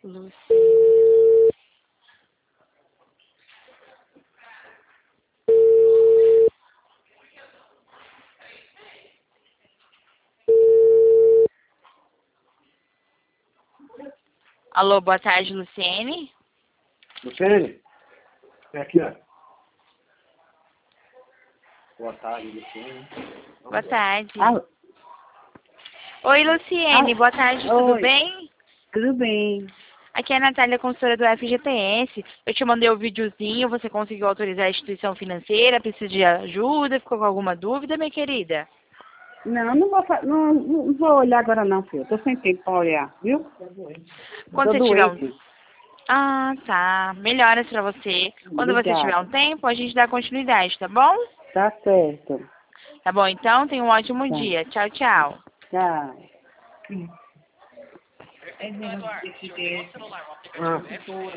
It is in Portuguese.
Luciene. Alô, boa tarde, Luciene. Luciene? É aqui, ó. Boa tarde, Luciene. Boa tarde. Alô? Oi, Luciene. Alô? Boa tarde, tudo Oi. bem? Tudo bem. Aqui é a Natália, consultora do FGTS. Eu te mandei o videozinho, você conseguiu autorizar a instituição financeira, precisa de ajuda, ficou com alguma dúvida, minha querida? Não vou olhar agora não, filho. Tô sem tempo para olhar, viu? Quando Tô você tiver doente. Ah, tá. Melhoras pra você. Quando você tiver um Obrigada. tempo, a gente dá continuidade, tá bom? Tá certo. Tá bom, então, tenha um ótimo Tá. dia. Tchau, tchau. Tchau. Ah.